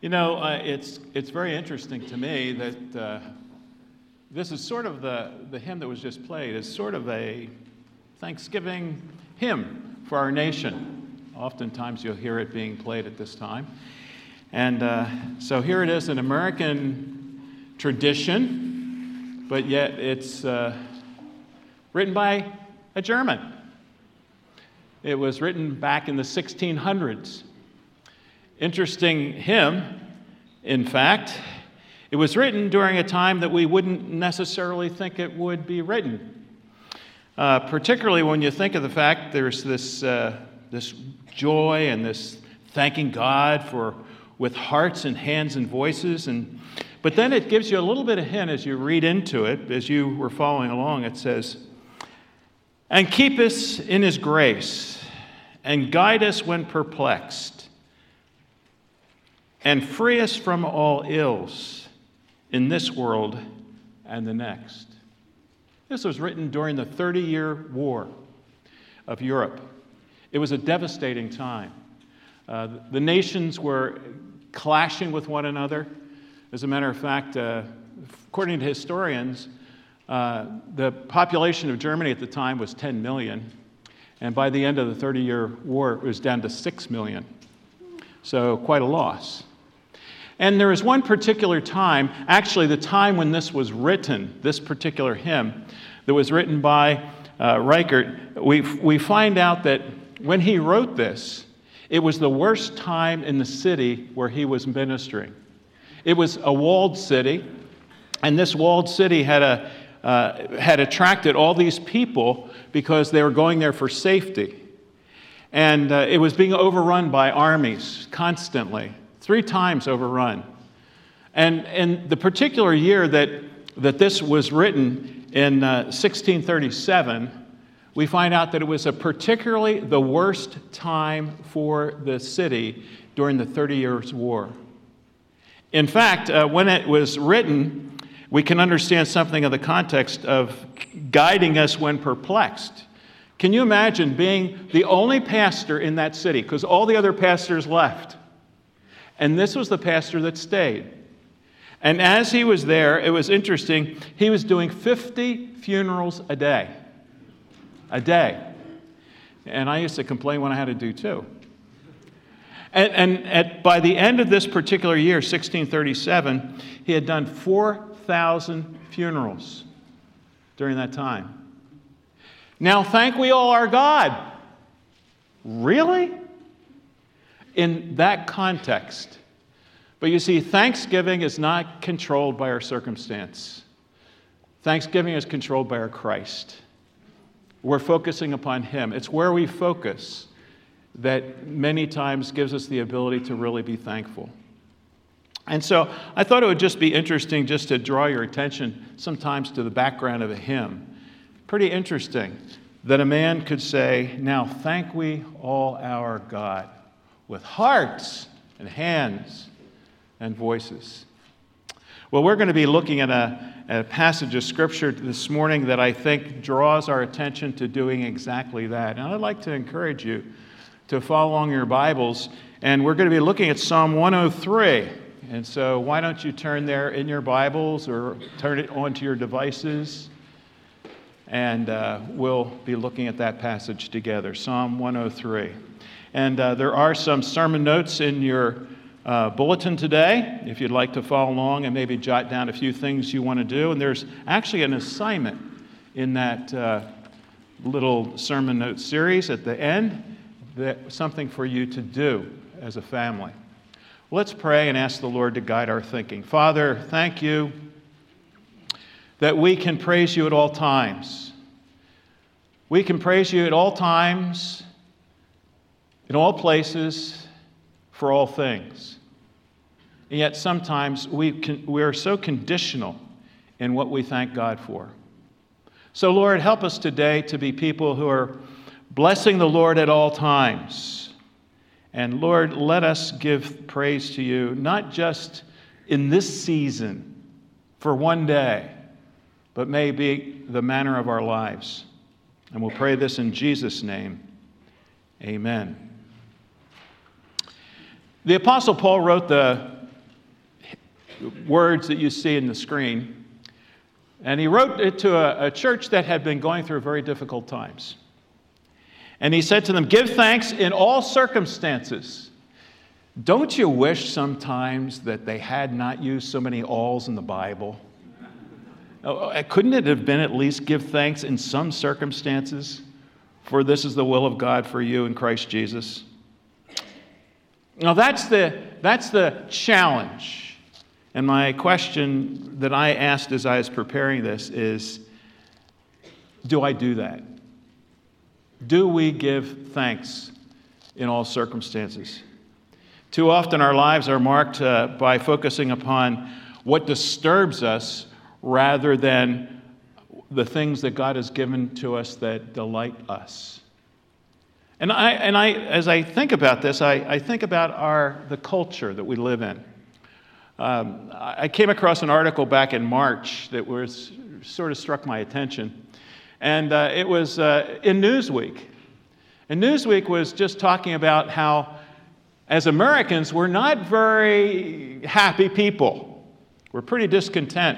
It's very interesting to me that this is sort of the hymn that was just played is sort of a Thanksgiving hymn for our nation. Oftentimes you'll hear it being played at this time. And so here it is, an American tradition, but yet it's written by a German. It was written back in the 1600s. Interesting hymn, in fact. It was written during a time that we wouldn't necessarily think it would be written. Particularly when you think of the fact there's this joy and this thanking God with hearts and hands and voices. But then it gives you a little bit of hint as you read into it, as you were following along. It says, "And keep us in his grace, and guide us when perplexed, and free us from all ills in this world and the next." This was written during the 30-year War of Europe. It was a devastating time. The nations were clashing with one another. As a matter of fact, according to historians, the population of Germany at the time was 10 million, and by the end of the 30-year war, it was down to 6 million. So quite a loss. And there is one particular time, actually the time when this was written, this particular hymn that was written by Reichert, we find out that when he wrote this, it was the worst time in the city where he was ministering. It was a walled city, and this walled city had attracted all these people because they were going there for safety. And it was being overrun by armies constantly. 3 times overrun. And the particular year that this was written in 1637, we find out that it was particularly the worst time for the city during the 30 Years' War. In fact, when it was written, we can understand something of the context of guiding us when perplexed. Can you imagine being the only pastor in that city? Because all the other pastors left. And this was the pastor that stayed. And as he was there, it was interesting, he was doing 50 funerals a day. A day. And I used to complain when I had to do 2. And by the end of this particular year, 1637, he had done 4,000 funerals during that time. Now, thank we all our God. Really? In that context. But you see, Thanksgiving is not controlled by our circumstance. Thanksgiving is controlled by our Christ. We're focusing upon Him. It's where we focus that many times gives us the ability to really be thankful. And so I thought it would just be interesting just to draw your attention sometimes to the background of a hymn. Pretty interesting that a man could say, "Now thank we all our God," with hearts and hands and voices. Well, we're going to be looking at a passage of Scripture this morning that I think draws our attention to doing exactly that. And I'd like to encourage you to follow along your Bibles. And we're going to be looking at Psalm 103. And so why don't you turn there in your Bibles or turn it onto your devices. And we'll be looking at that passage together, Psalm 103. And there are some sermon notes in your bulletin today, if you'd like to follow along and maybe jot down a few things you want to do. And there's actually an assignment in that little sermon note series at the end, something for you to do as a family. Let's pray and ask the Lord to guide our thinking. Father, thank you that we can praise you at all times. We can praise you at all times, in all places, for all things. And yet sometimes we are so conditional in what we thank God for. So Lord, help us today to be people who are blessing the Lord at all times. And Lord, let us give praise to you, not just in this season for one day, but may be the manner of our lives. And we'll pray this in Jesus' name. Amen. The Apostle Paul wrote the words that you see in the screen. And he wrote it to a church that had been going through very difficult times. And he said to them, "Give thanks in all circumstances." Don't you wish sometimes that they had not used so many alls in the Bible? Couldn't it have been at least give thanks in some circumstances? For this is the will of God for you in Christ Jesus. Now that's the challenge. And my question that I asked as I was preparing this is, do I do that? Do we give thanks in all circumstances? Too often our lives are marked by focusing upon what disturbs us rather than the things that God has given to us that delight us. And I as I think about this, I think about the culture that we live in. I came across an article back in March that sort of struck my attention. And it was in Newsweek. And Newsweek was just talking about how, as Americans, we're not very happy people. We're pretty discontent.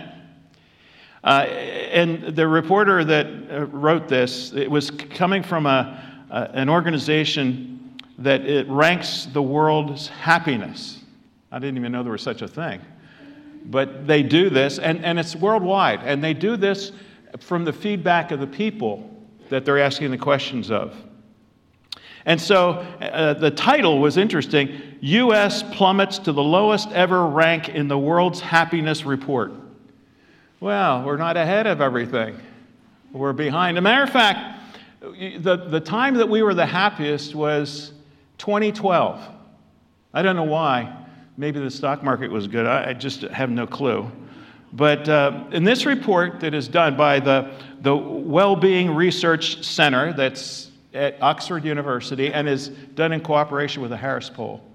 And the reporter that wrote this, it was coming from an organization that it ranks the world's happiness. I didn't even know there was such a thing. But they do this, and it's worldwide. And they do this from the feedback of the people that they're asking the questions of. And so the title was interesting: U.S. plummets to the lowest ever rank in the world's happiness report. Well, we're not ahead of everything. We're behind. As a matter of fact, the time that we were the happiest was 2012. I don't know why. Maybe the stock market was good. I just have no clue. But in this report that is done by the Wellbeing Research Center that's at Oxford University and is done in cooperation with the Harris Poll,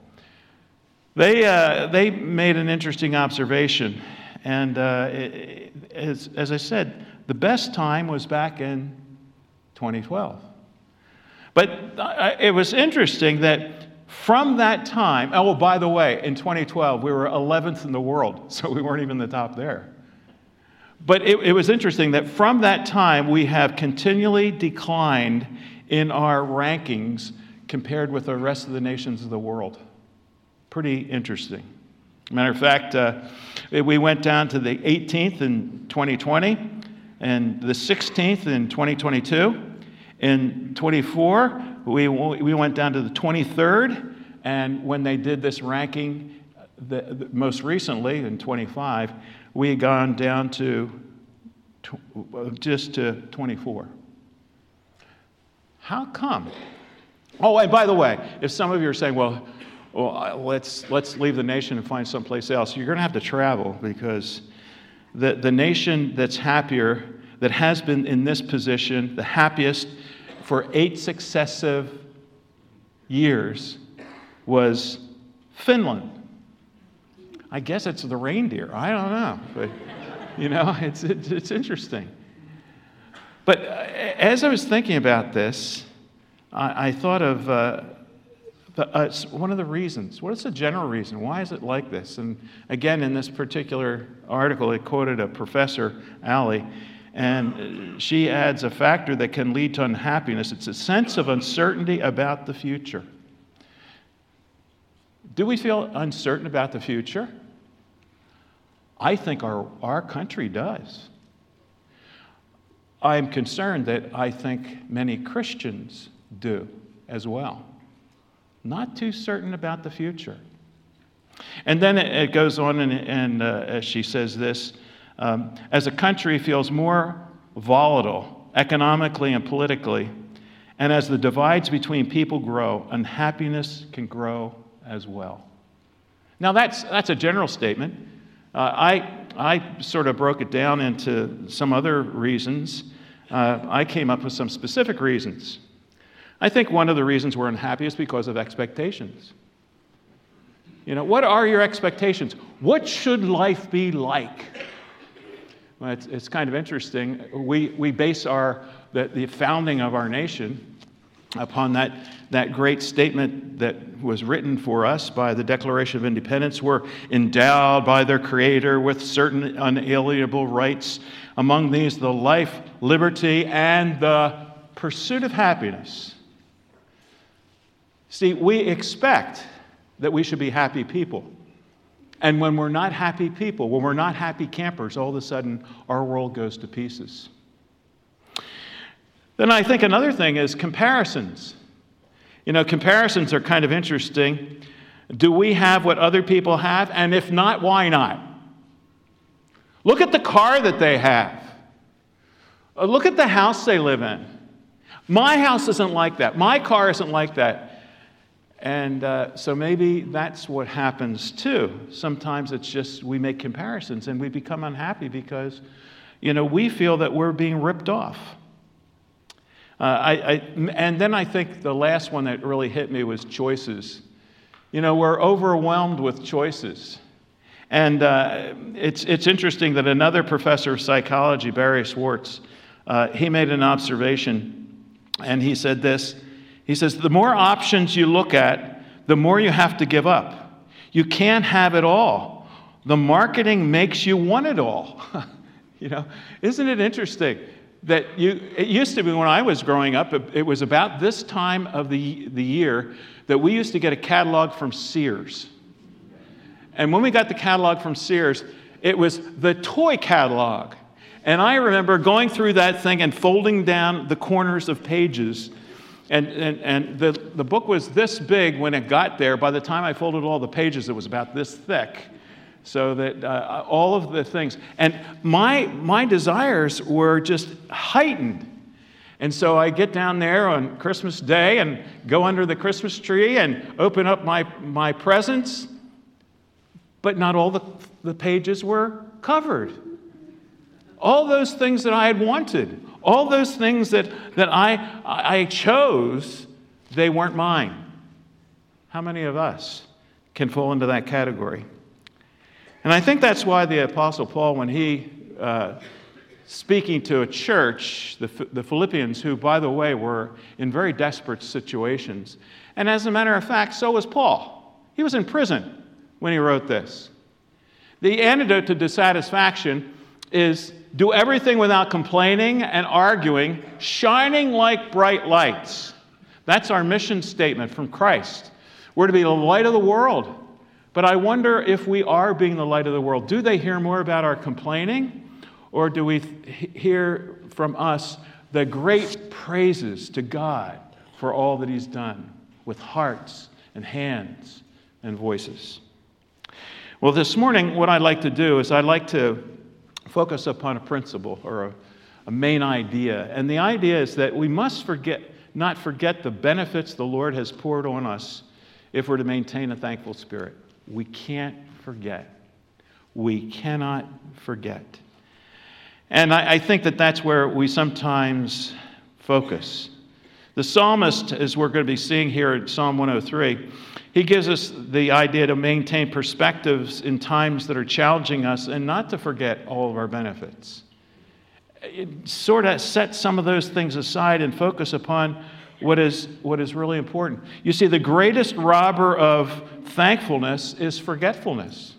they made an interesting observation. And as I said, the best time was back in 2012. But it was interesting that from that time, oh, by the way, in 2012, we were 11th in the world, so we weren't even the top there. But it was interesting that from that time, we have continually declined in our rankings compared with the rest of the nations of the world. Pretty interesting. Matter of fact, we went down to the 18th in 2020 and the 16th in 2022. In 24, we went down to the 23rd, and when they did this ranking, most recently in 25, we had gone down to just to 24. How come? Oh, and by the way, if some of you are saying, well, let's leave the nation and find someplace else, you're going to have to travel, because the nation that's happier, that has been in this position, the happiest for 8 successive years, was Finland. I guess it's the reindeer. I don't know. But, it's interesting. But as I was thinking about this, I thought of one of the reasons. What is the general reason? Why is it like this? And again, in this particular article, it quoted a professor, Allie, and she adds a factor that can lead to unhappiness. It's a sense of uncertainty about the future. Do we feel uncertain about the future? I think our country does. I'm concerned that I think many Christians do as well. Not too certain about the future. And then it goes on, and as she says this, as a country feels more volatile economically and politically, and as the divides between people grow, unhappiness can grow as well. Now that's a general statement. I sort of broke it down into some other reasons. I came up with some specific reasons. I think one of the reasons we're unhappy is because of expectations. What are your expectations? What should life be like? Well, it's kind of interesting. We base the founding of our nation upon that great statement that was written for us by the Declaration of Independence. We're endowed by their Creator with certain unalienable rights. Among these, the life, liberty, and the pursuit of happiness. See, we expect that we should be happy people. And when we're not happy people, when we're not happy campers, all of a sudden our world goes to pieces. Then I think another thing is comparisons. Comparisons are kind of interesting. Do we have what other people have? And if not, why not? Look at the car that they have. Look at the house they live in. My house isn't like that. My car isn't like that. And so maybe that's what happens too. Sometimes it's just we make comparisons and we become unhappy because, we feel that we're being ripped off. And then I think the last one that really hit me was choices. We're overwhelmed with choices. And it's interesting that another professor of psychology, Barry Schwartz, he made an observation, and he said this. He says, the more options you look at, the more you have to give up. You can't have it all. The marketing makes you want it all. Isn't it interesting that it used to be when I was growing up, it was about this time of the year that we used to get a catalog from Sears. And when we got the catalog from Sears, it was the toy catalog. And I remember going through that thing and folding down the corners of pages. And the book was this big when it got there. By the time I folded all the pages, it was about this thick. So that all of the things. And my desires were just heightened. And so I get down there on Christmas Day and go under the Christmas tree and open up my presents. But not all the pages were covered. All those things that I had wanted, all those things that I chose, they weren't mine. How many of us can fall into that category? And I think that's why the Apostle Paul, when he, speaking to a church, the Philippians, who, by the way, were in very desperate situations, and as a matter of fact, so was Paul. He was in prison when he wrote this. The antidote to dissatisfaction is do everything without complaining and arguing, shining like bright lights. That's our mission statement from Christ. We're to be the light of the world. But I wonder if we are being the light of the world. Do they hear more about our complaining? Or do we hear from us the great praises to God for all that He's done with hearts and hands and voices? Well, this morning, what I'd like to do is I'd like to focus upon a principle or a main idea. And the idea is that we must not forget the benefits the Lord has poured on us if we're to maintain a thankful spirit. We can't forget. We cannot forget. And I think that that's where we sometimes focus. The psalmist, as we're going to be seeing here in Psalm 103, he gives us the idea to maintain perspectives in times that are challenging us and not to forget all of our benefits. It sort of sets some of those things aside and focus upon what is really important. You see, the greatest robber of thankfulness is forgetfulness.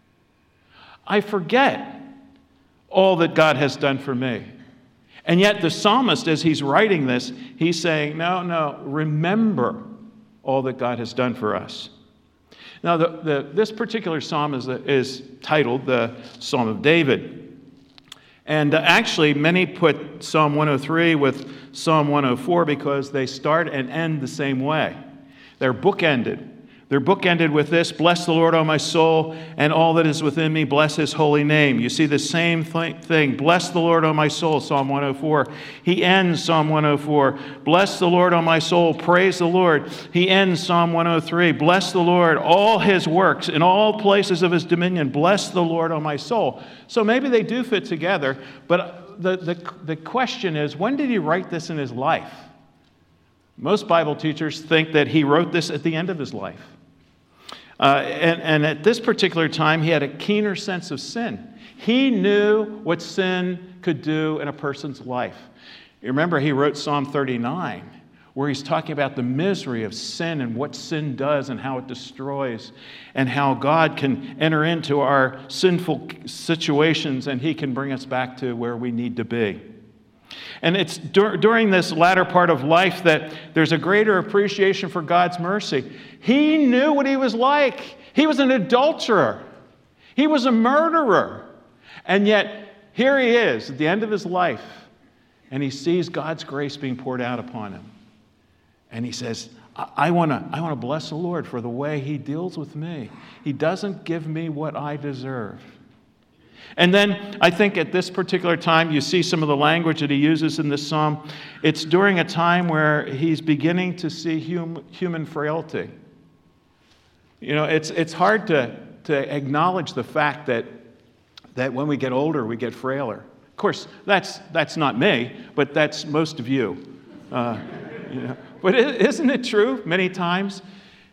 I forget all that God has done for me. And yet the psalmist, as he's writing this, he's saying, no, remember all that God has done for us. Now, this particular psalm is titled the Psalm of David. And actually, many put Psalm 103 with Psalm 104 because they start and end the same way. They're bookended. They're bookended with this, bless the Lord, O my soul, and all that is within me, bless His holy name. You see the same thing. Bless the Lord, O my soul, Psalm 104. He ends Psalm 104. Bless the Lord, O my soul, praise the Lord. He ends Psalm 103. Bless the Lord, all His works, in all places of His dominion. Bless the Lord, O my soul. So maybe they do fit together, but the question is, when did he write this in his life? Most Bible teachers think that he wrote this at the end of his life. And at this particular time, he had a keener sense of sin. He knew what sin could do in a person's life. You remember, he wrote Psalm 39, where he's talking about the misery of sin and what sin does and how it destroys, and how God can enter into our sinful situations and he can bring us back to where we need to be. And it's during this latter part of life that there's a greater appreciation for God's mercy. He knew what he was like. He was an adulterer. He was a murderer. And yet, here he is at the end of his life, and he sees God's grace being poured out upon him. And he says, I want to bless the Lord for the way he deals with me. He doesn't give me what I deserve. And then I think at this particular time, you see some of the language that he uses in this psalm. It's during a time where he's beginning to see human frailty. You know, it's hard to acknowledge the fact that when we get older, we get frailer. Of course, that's not me, but that's most of you. You know. But isn't it true many times?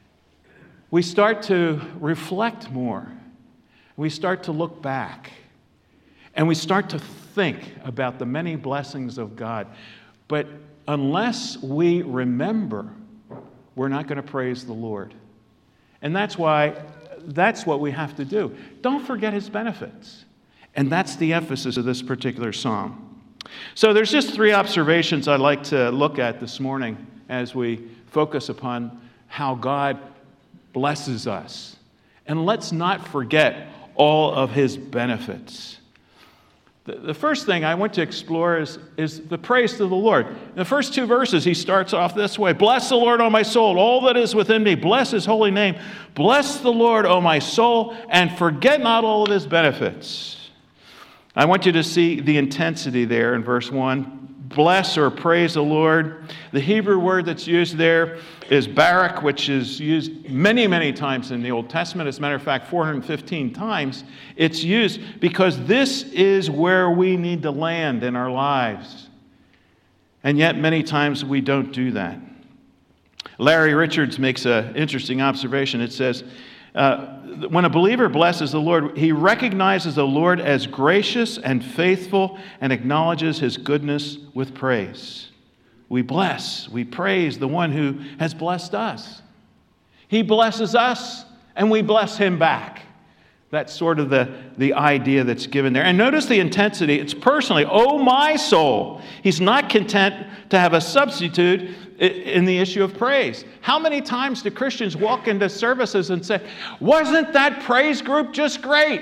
We start to reflect more. We start to look back. And we start to think about the many blessings of God. But unless we remember, we're not going to praise the Lord. And that's what we have to do. Don't forget his benefits. And that's the emphasis of this particular psalm. So there's just 3 observations I'd like to look at this morning as we focus upon how God blesses us. And let's not forget all of his benefits. The first thing I want to explore is the praise to the Lord. In the first 2 verses, he starts off this way. Bless the Lord, O my soul, all that is within me. Bless his holy name. Bless the Lord, O my soul, and forget not all of his benefits. I want you to see the intensity there in verse 1. Bless or praise the Lord. The Hebrew word that's used there is barak, which is used many, many times in the Old Testament. As a matter of fact, 415 times it's used because this is where we need to land in our lives. And yet many times we don't do that. Larry Richards makes an interesting observation. It says, when a believer blesses the Lord, he recognizes the Lord as gracious and faithful and acknowledges his goodness with praise. We bless, we praise the one who has blessed us. He blesses us and we bless him back. That's sort of the idea that's given there. And notice the intensity. It's personally, oh my soul. He's not content to have a substitute in the issue of praise. How many times do Christians walk into services and say, wasn't that praise group just great?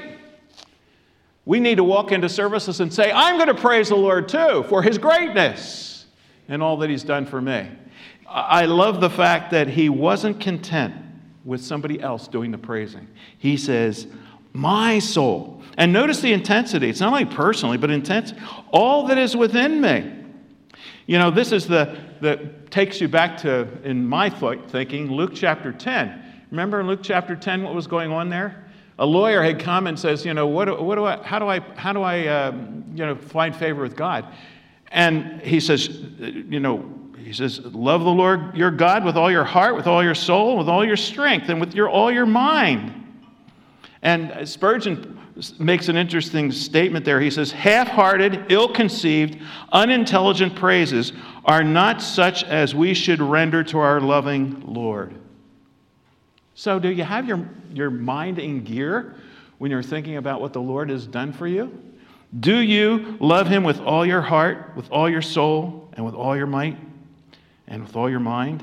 We need to walk into services and say, I'm going to praise the Lord too for his greatness and all that he's done for me. I love the fact that he wasn't content with somebody else doing the praising. He says, my soul. And notice the intensity. It's not only personally, but intense. All that is within me. You know, this is that takes you back to, in my thinking, Luke chapter 10. Remember in Luke chapter 10 what was going on there? A lawyer had come and says, you know, how do I find favor with God? And he says, love the Lord your God with all your heart, with all your soul, with all your strength, and with all your mind. And Spurgeon makes an interesting statement there. He says, half-hearted, ill-conceived, unintelligent praises are not such as we should render to our loving Lord. So do you have your mind in gear when you're thinking about what the Lord has done for you? Do you love him with all your heart, with all your soul, and with all your might, and with all your mind?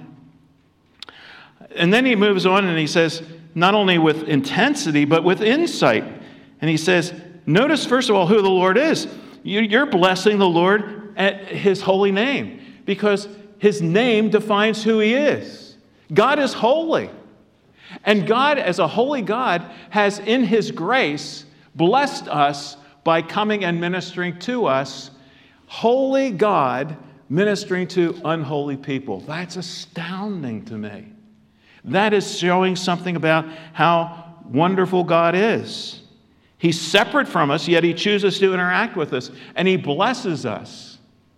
And then he moves on and he says, not only with intensity, but with insight. And he says, notice first of all who the Lord is. You're blessing the Lord at his holy name because his name defines who he is. God is holy. And God, as a holy God, has in his grace blessed us by coming and ministering to us. Holy God ministering to unholy people. That's astounding to me. That is showing something about how wonderful God is. He's separate from us, yet he chooses to interact with us, and he blesses us.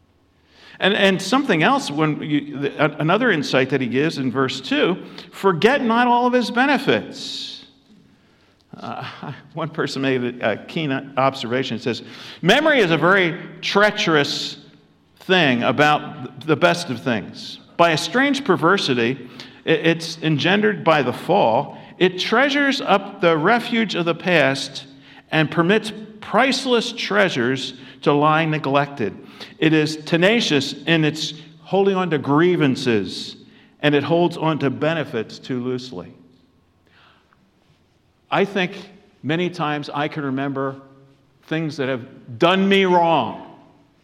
And something else, another insight that he gives in verse 2, forget not all of his benefits. One person made a keen observation. It says, memory is a very treacherous thing about the best of things. by a strange perversity, it's engendered by the fall. It treasures up the refuge of the past and permits priceless treasures to lie neglected. It is tenacious in its holding on to grievances, and it holds on to benefits too loosely. I think many times I can remember things that have done me wrong,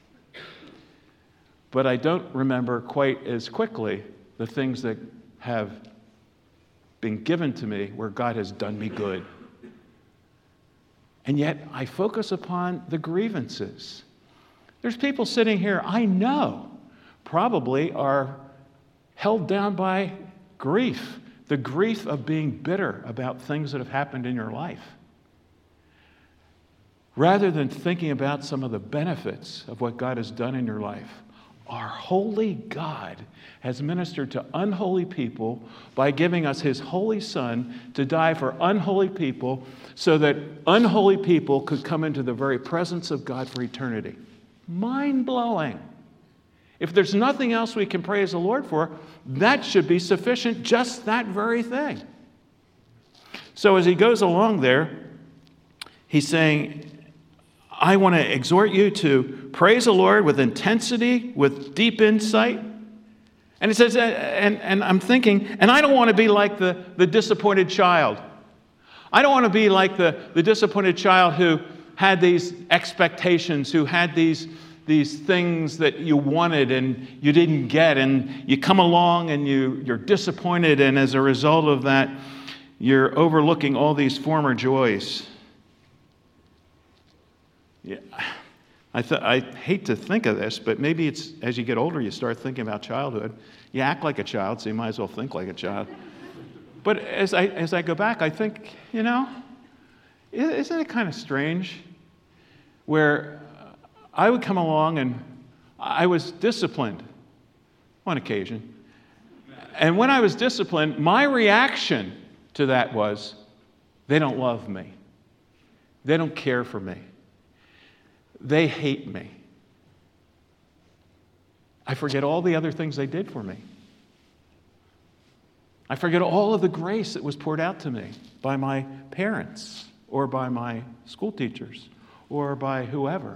but I don't remember quite as quickly the things that have been given to me where God has done me good. And yet I focus upon the grievances. There's people sitting here I know probably are held down by grief, the grief of being bitter about things that have happened in your life. Rather than thinking about some of the benefits of what God has done in your life, our holy God has ministered to unholy people by giving us his holy Son to die for unholy people so that unholy people could come into the very presence of God for eternity. Mind-blowing. If there's nothing else we can praise the Lord for, that should be sufficient, just that very thing. So as he goes along there, he's saying, I want to exhort you to praise the Lord with intensity, with deep insight. And it says, and I'm thinking, and I don't want to be like the disappointed child. I don't want to be like the disappointed child who had these expectations, who had these things that you wanted and you didn't get, and you come along and you're disappointed, and as a result of that, you're overlooking all these former joys. Yeah, I hate to think of this, but maybe it's as you get older, you start thinking about childhood. You act like a child, so you might as well think like a child. But as I go back, I think, isn't it kind of strange where I would come along and I was disciplined on occasion. And when I was disciplined, my reaction to that was, they don't love me. They don't care for me. They hate me. I forget all the other things they did for me. I forget all of the grace that was poured out to me by my parents or by my school teachers or by whoever.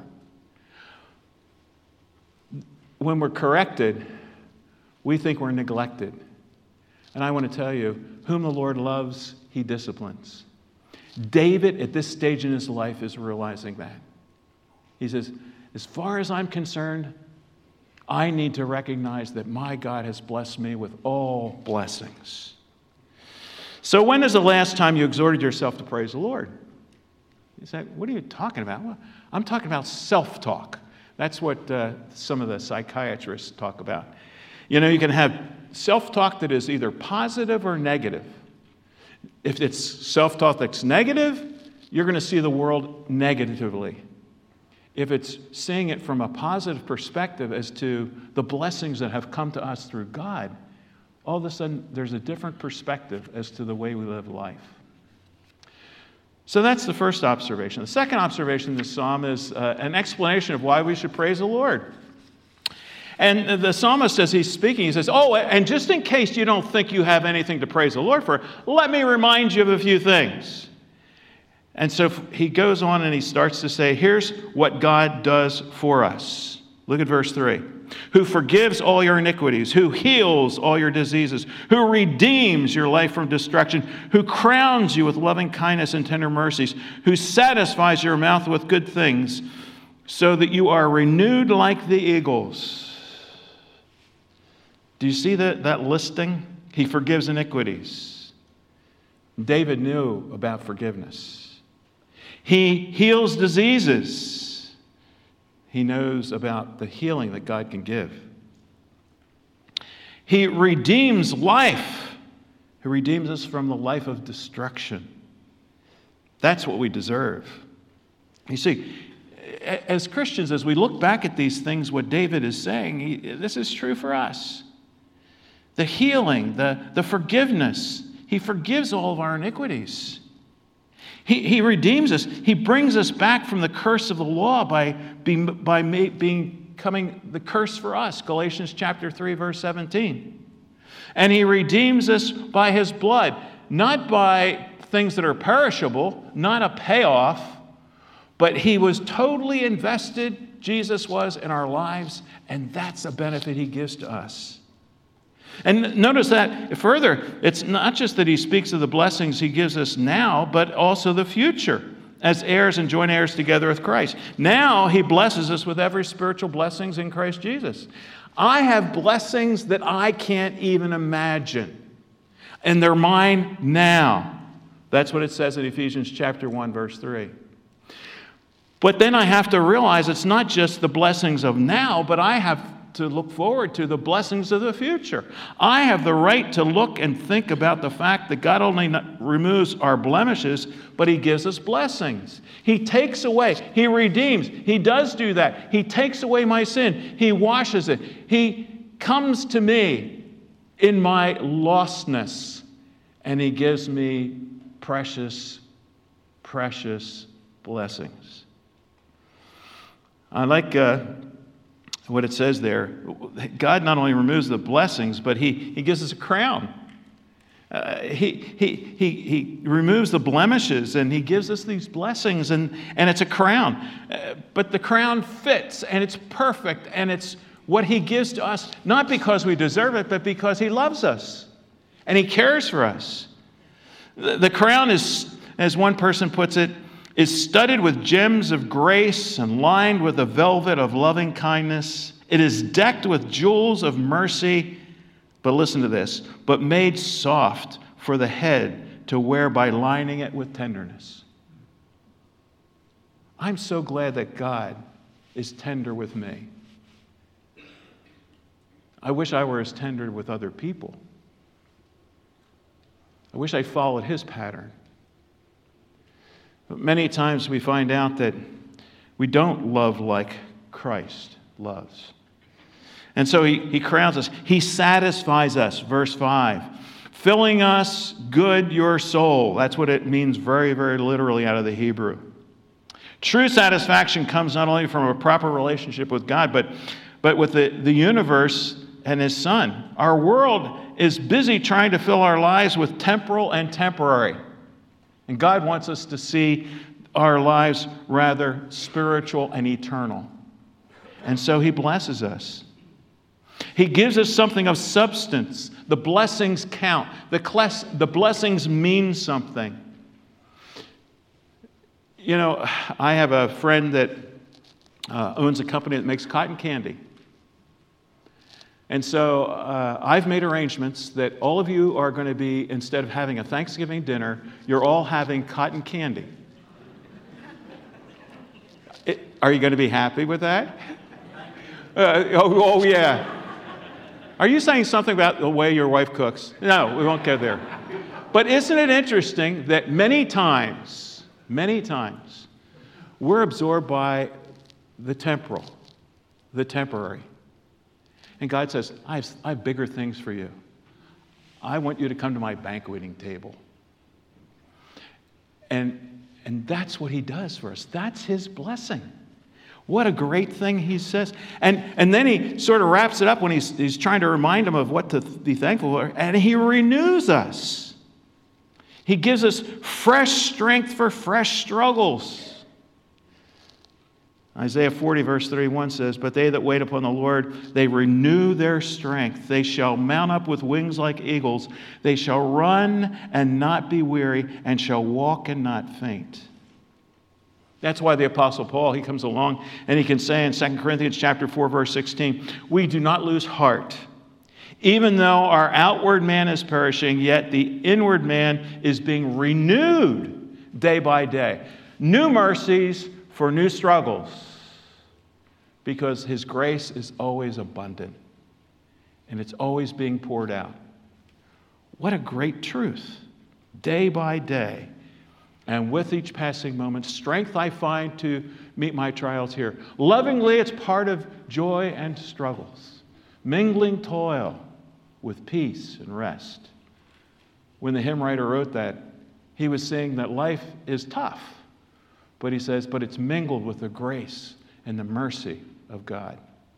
When we're corrected, we think we're neglected. And I want to tell you, whom the Lord loves, he disciplines. David, at this stage in his life, is realizing that. He says, as far as I'm concerned, I need to recognize that my God has blessed me with all blessings. So when is the last time you exhorted yourself to praise the Lord? You say, what are you talking about? Well, I'm talking about self-talk. That's what some of the psychiatrists talk about. You can have self-talk that is either positive or negative. If it's self-talk that's negative, you're going to see the world negatively. If it's seeing it from a positive perspective as to the blessings that have come to us through God, all of a sudden there's a different perspective as to the way we live life. So that's the first observation. The second observation in this psalm is an explanation of why we should praise the Lord. And the psalmist, as he's speaking, he says, and just in case you don't think you have anything to praise the Lord for, let me remind you of a few things. And so he goes on and he starts to say, here's what God does for us. Look at verse 3. Who forgives all your iniquities, who heals all your diseases, who redeems your life from destruction, who crowns you with loving kindness and tender mercies, who satisfies your mouth with good things, so that you are renewed like the eagles. Do you see that listing? He forgives iniquities. David knew about forgiveness. He heals diseases. He knows about the healing that God can give. He redeems life. He redeems us from the life of destruction. That's what we deserve. You see, as Christians, as we look back at these things, what David is saying, this is true for us. The healing, the forgiveness. He forgives all of our iniquities. He redeems us. He brings us back from the curse of the law by being becoming the curse for us, Galatians chapter 3, verse 17. And he redeems us by his blood, not by things that are perishable, not a payoff, but he was totally invested, Jesus was, in our lives, and that's a benefit he gives to us. And notice that further, it's not just that he speaks of the blessings he gives us now, but also the future, as heirs and joint heirs together with Christ. Now he blesses us with every spiritual blessings in Christ Jesus. I have blessings that I can't even imagine, and they're mine now. That's what it says in Ephesians chapter 1, verse 3. But then I have to realize it's not just the blessings of now, but I have to look forward to the blessings of the future. I have the right to look and think about the fact that God only removes our blemishes, but he gives us blessings. He takes away, he redeems. He does do that. He takes away my sin. He washes it. He comes to me in my lostness, and he gives me precious, precious blessings. I like what it says there. God not only removes the blessings, but he gives us a crown. He removes the blemishes, and he gives us these blessings, and it's a crown. But the crown fits, and it's perfect, and it's what he gives to us, not because we deserve it, but because he loves us, and he cares for us. The crown is, as one person puts it, is studded with gems of grace and lined with a velvet of loving kindness. It is decked with jewels of mercy, but listen to this, but made soft for the head to wear by lining it with tenderness. I'm so glad that God is tender with me. I wish I were as tender with other people. I wish I followed his pattern. But many times we find out that we don't love like Christ loves. And so he crowns us. He satisfies us, verse 5. Filling us good your soul. That's what it means very, very literally out of the Hebrew. True satisfaction comes not only from a proper relationship with God, but with the universe and his Son. Our world is busy trying to fill our lives with temporal and temporary. And God wants us to see our lives rather spiritual and eternal. And so he blesses us. He gives us something of substance. The blessings count. The blessings mean something. You know, I have a friend that owns a company that makes cotton candy. And so I've made arrangements that all of you are going to be, instead of having a Thanksgiving dinner, you're all having cotton candy. Are you going to be happy with that? Oh, yeah. Are you saying something about the way your wife cooks? No, we won't go there. But isn't it interesting that many times, we're absorbed by the temporal, the temporary. And God says, I have bigger things for you. I want you to come to my banqueting table. And that's what he does for us. That's his blessing. What a great thing he says. And then he sort of wraps it up when he's trying to remind them of what to be thankful for. And he renews us. He gives us fresh strength for fresh struggles. Isaiah 40, verse 31 says, "But they that wait upon the Lord, they renew their strength. They shall mount up with wings like eagles. They shall run and not be weary, and shall walk and not faint." That's why the Apostle Paul, he comes along and he can say in 2 Corinthians chapter 4, verse 16, "We do not lose heart. Even though our outward man is perishing, yet the inward man is being renewed day by day." New mercies for new struggles, because his grace is always abundant and it's always being poured out. What a great truth. Day by day, and with each passing moment, strength I find to meet my trials here. Lovingly, it's part of joy and struggles, mingling toil with peace and rest. When the hymn writer wrote that, he was saying that life is tough. But he says, but it's mingled with the grace and the mercy of God.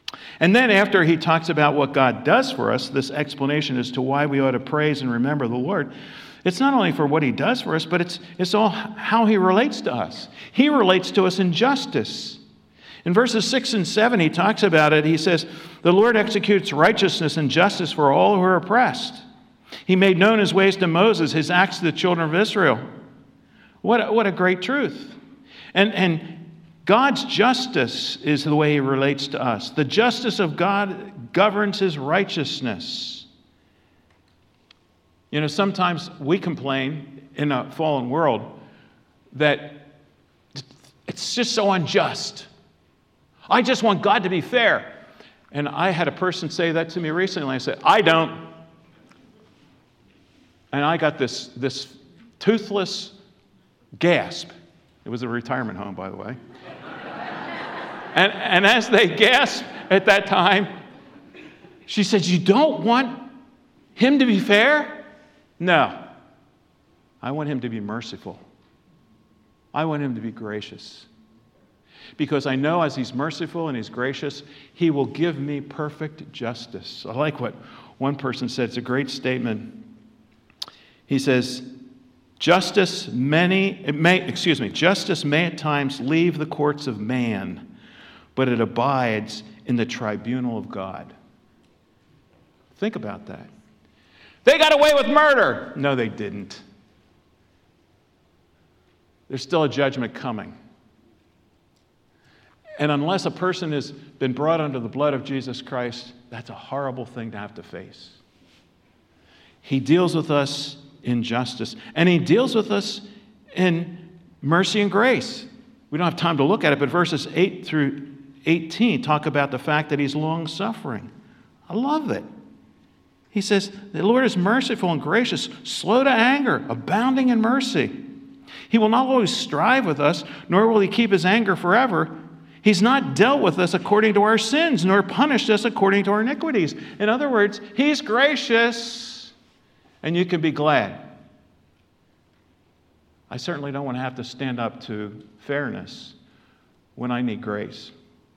And then after he talks about what God does for us, this explanation as to why we ought to praise and remember the Lord, it's not only for what he does for us, but it's all how he relates to us. He relates to us in justice. In verses 6 and 7, he talks about it. He says, the Lord executes righteousness and justice for all who are oppressed. He made known his ways to Moses, his acts to the children of Israel. What a great truth. And God's justice is the way he relates to us. The justice of God governs his righteousness. You know, sometimes we complain in a fallen world that it's just so unjust. I just want God to be fair. And I had a person say that to me recently. I said, I don't. And I got this toothless gasp. It was a retirement home, by the way. And as they gasped at that time, she said, you don't want him to be fair? No. I want him to be merciful. I want him to be gracious. Because I know as he's merciful and he's gracious, he will give me perfect justice. I like what one person said. It's a great statement. He says, justice may at times leave the courts of man, but it abides in the tribunal of God. Think about that. They got away with murder. No, they didn't. There's still a judgment coming. And unless a person has been brought under the blood of Jesus Christ, that's a horrible thing to have to face. He deals with us in justice, and he deals with us in mercy and grace. We don't have time to look at it, but verses 8 through 18 talk about the fact that he's long-suffering. I love it. He says, the Lord is merciful and gracious, slow to anger, abounding in mercy. He will not always strive with us, nor will he keep his anger forever. He's not dealt with us according to our sins, nor punished us according to our iniquities. In other words, he's gracious, and you can be glad. I certainly don't want to have to stand up to fairness when I need grace.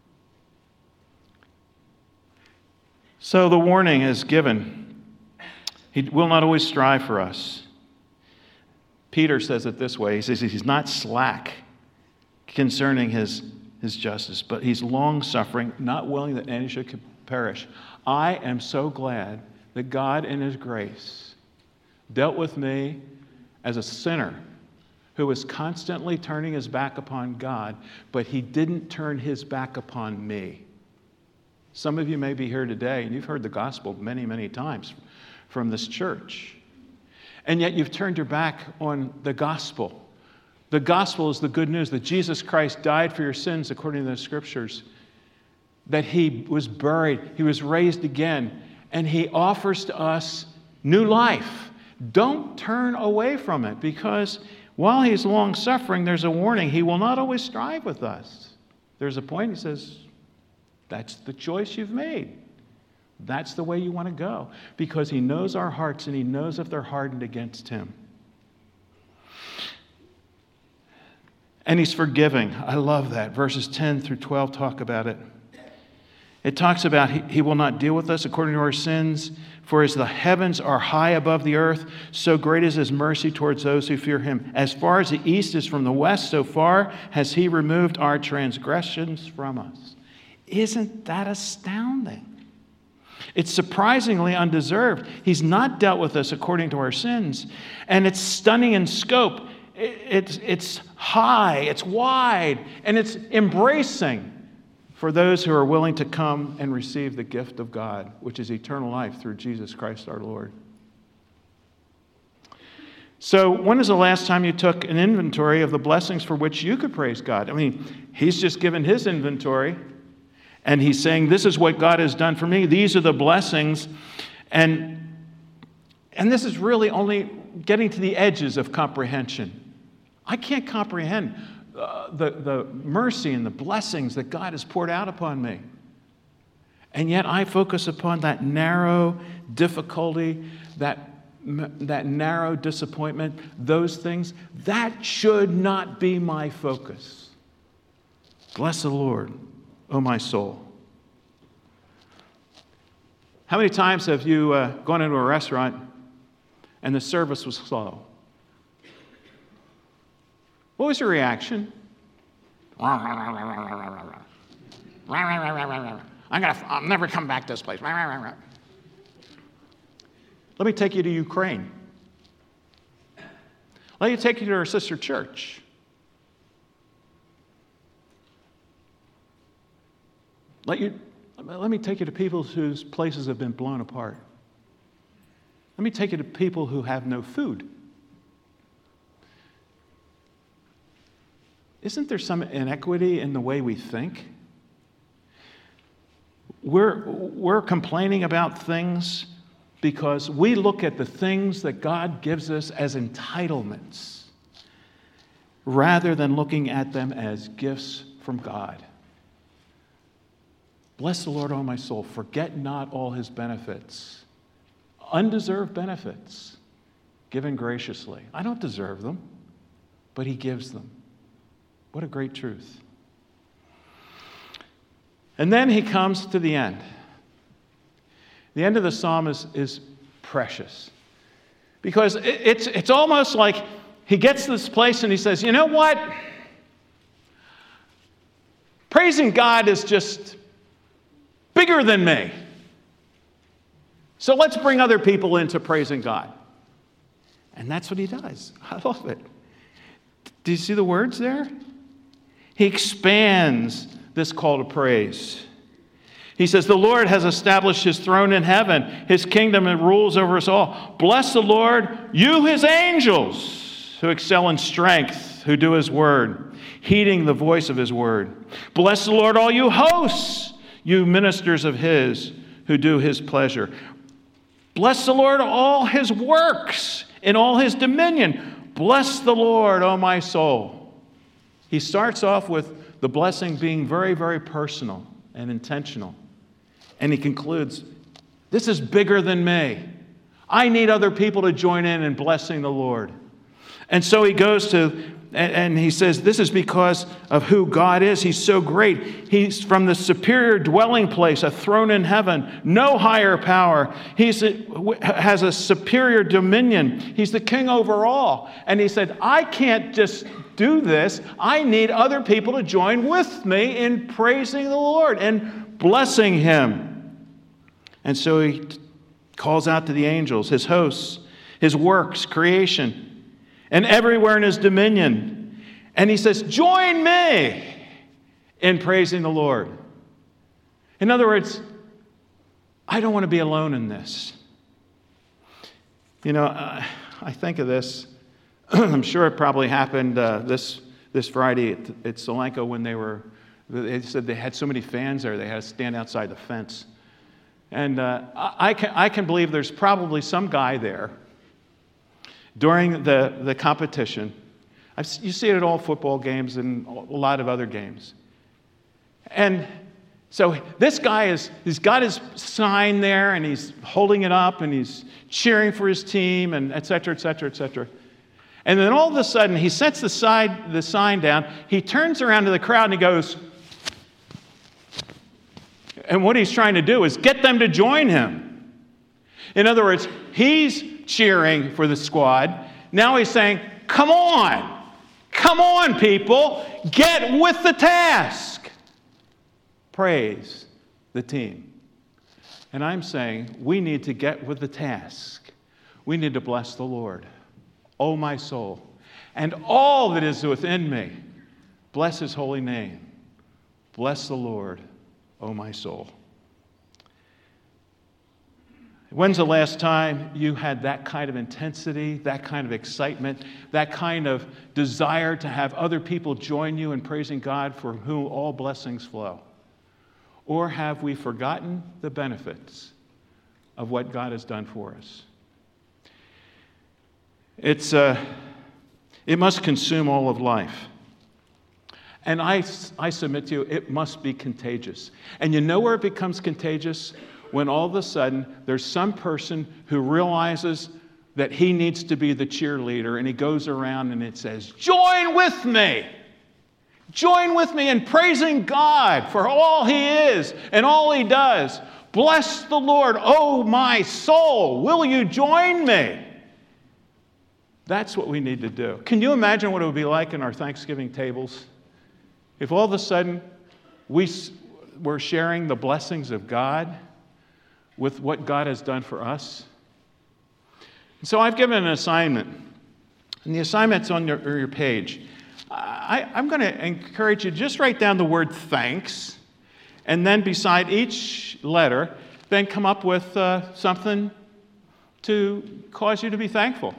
So the warning is given. He will not always strive for us. Peter says it this way. He says he's not slack concerning his justice, but he's long-suffering, not willing that any should perish. I am so glad that God in his grace dealt with me as a sinner who was constantly turning his back upon God, but he didn't turn his back upon me. Some of you may be here today, and you've heard the gospel many, many times from this church, and yet you've turned your back on the gospel. The gospel is the good news that Jesus Christ died for your sins according to the scriptures, that he was buried, he was raised again, and he offers to us new life. Don't turn away from it, because while he's long-suffering, there's a warning. He will not always strive with us. There's a point he says, that's the choice you've made. That's the way you want to go, because he knows our hearts and he knows if they're hardened against him. And he's forgiving. I love that. Verses 10 through 12 talk about it. It talks about he will not deal with us according to our sins, for as the heavens are high above the earth, so great is his mercy towards those who fear him. As far as the east is from the west, so far has he removed our transgressions from us. Isn't that astounding? It's surprisingly undeserved. He's not dealt with us according to our sins. And it's stunning in scope. It's high, it's wide, and it's embracing for those who are willing to come and receive the gift of God, which is eternal life through Jesus Christ our Lord. So when is the last time you took an inventory of the blessings for which you could praise God? I mean, he's just given his inventory, and he's saying, this is what God has done for me. These are the blessings. And this is really only getting to the edges of comprehension. I can't comprehend the mercy and the blessings that God has poured out upon me. And yet I focus upon that narrow difficulty, that narrow disappointment, those things. That should not be my focus. Bless the Lord, O my soul. How many times have you gone into a restaurant and the service was slow? What was your reaction? I'll never come back to this place. Let me take you to Ukraine. Let me take you to our sister church. Let me take you to people whose places have been blown apart. Let me take you to people who have no food. Isn't there some inequity in the way we think? We're complaining about things because we look at the things that God gives us as entitlements rather than looking at them as gifts from God. Bless the Lord, O my soul. Forget not all his benefits. Undeserved benefits given graciously. I don't deserve them, but he gives them. What a great truth. And then he comes to the end. The end of the psalm is precious. Because it's almost like he gets to this place and he says, you know what? Praising God is just bigger than me. So let's bring other people into praising God. And that's what he does. I love it. Do you see the words there? He expands this call to praise. He says, the Lord has established his throne in heaven. His kingdom and rules over us all. Bless the Lord, you his angels, who excel in strength, who do his word, heeding the voice of his word. Bless the Lord, all you hosts, you ministers of his, who do his pleasure. Bless the Lord, all his works, in all his dominion. Bless the Lord, O my soul. He starts off with the blessing being very, very personal and intentional. And he concludes, this is bigger than me. I need other people to join in blessing the Lord. And so he goes to, and he says, this is because of who God is. He's so great. He's from the superior dwelling place, a throne in heaven, no higher power. He has a superior dominion. He's the king over all. And he said, I can't just do this. I need other people to join with me in praising the Lord and blessing him. And so he calls out to the angels, his hosts, his works, creation, and everywhere in his dominion. And he says, join me in praising the Lord. In other words, I don't want to be alone in this. You know, I think of this. I'm sure it probably happened this Friday at Solanco when they said they had so many fans there, they had to stand outside the fence. And I can believe there's probably some guy there during the competition. You see it at all football games and a lot of other games. And so this guy he's got his sign there and he's holding it up and he's cheering for his team and et cetera, et cetera, et cetera. And then all of a sudden he sets the sign down, he turns around to the crowd and he goes, and what he's trying to do is get them to join him. In other words, he's cheering for the squad. Now he's saying, come on, people, get with the task. Praise the team. And I'm saying we need to get with the task. We need to bless the Lord. O my soul, and all that is within me, bless his holy name. Bless the Lord, O my soul. When's the last time you had that kind of intensity, that kind of excitement, that kind of desire to have other people join you in praising God for whom all blessings flow? Or have we forgotten the benefits of what God has done for us? It must consume all of life. And I submit to you, it must be contagious. And you know where it becomes contagious? When all of a sudden there's some person who realizes that he needs to be the cheerleader and he goes around and it says, join with me. Join with me in praising God for all he is and all he does. Bless the Lord, oh my soul. Will you join me? That's what we need to do. Can you imagine what it would be like in our Thanksgiving tables if all of a sudden we're sharing the blessings of God with what God has done for us? And so I've given an assignment, and the assignment's on your page. I'm going to encourage you to just write down the word thanks, and then beside each letter, then come up with something to cause you to be thankful.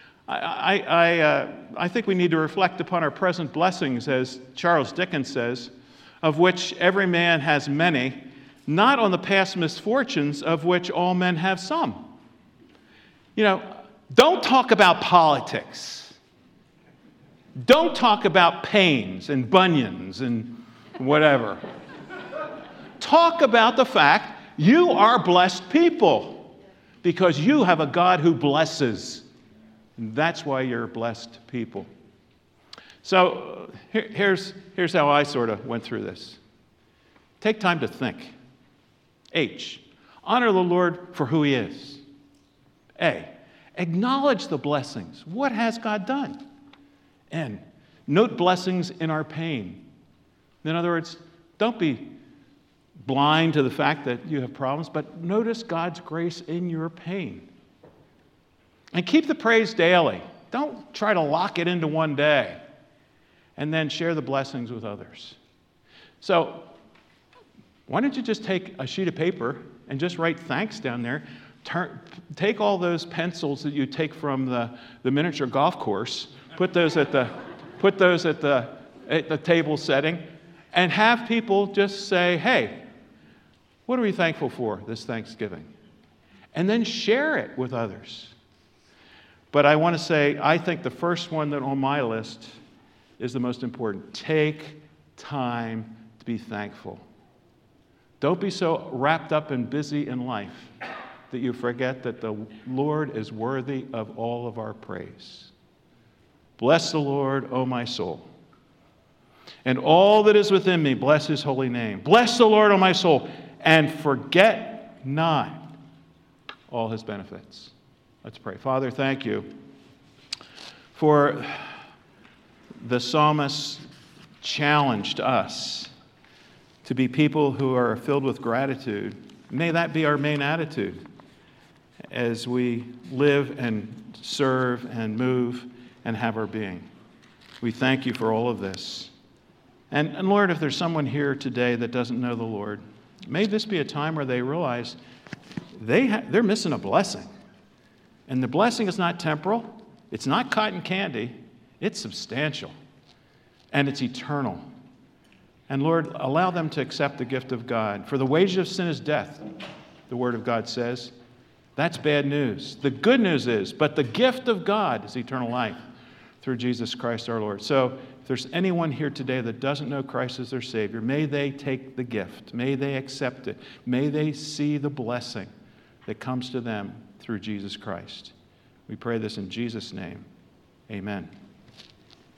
I think we need to reflect upon our present blessings, as Charles Dickens says, of which every man has many, not on the past misfortunes of which all men have some. You know, don't talk about politics. Don't talk about pains and bunions and whatever. Talk about the fact you are blessed people because you have a God who blesses. And that's why you're blessed people. So here's how I sort of went through this. Take time to think. H, honor the Lord for who he is. A, acknowledge the blessings. What has God done? N, note blessings in our pain. In other words, don't be blind to the fact that you have problems, but notice God's grace in your pain. And keep the praise daily. Don't try to lock it into one day. And then share the blessings with others. So, why don't you just take a sheet of paper and just write thanks down there? Take all those pencils that you take from the miniature golf course, put those at the table setting, and have people just say, hey, what are we thankful for this Thanksgiving? And then share it with others. But I want to say, I think the first one that on my list is the most important. Take time to be thankful. Don't be so wrapped up and busy in life that you forget that the Lord is worthy of all of our praise. Bless the Lord, O my soul. And all that is within me, bless his holy name. Bless the Lord, O my soul, and forget not all his benefits. Let's pray. Father, thank you for the psalmist's challenge to us to be people who are filled with gratitude. May that be our main attitude as we live and serve and move and have our being. We thank you for all of this. And Lord, if there's someone here today that doesn't know the Lord, may this be a time where they realize they're missing a blessing. And the blessing is not temporal. It's not cotton candy. It's substantial. And it's eternal. And Lord, allow them to accept the gift of God. For the wages of sin is death, the Word of God says. That's bad news. The good news is, but the gift of God is eternal life through Jesus Christ our Lord. So if there's anyone here today that doesn't know Christ as their Savior, may they take the gift. May they accept it. May they see the blessing that comes to them through Jesus Christ. We pray this in Jesus' name. Amen.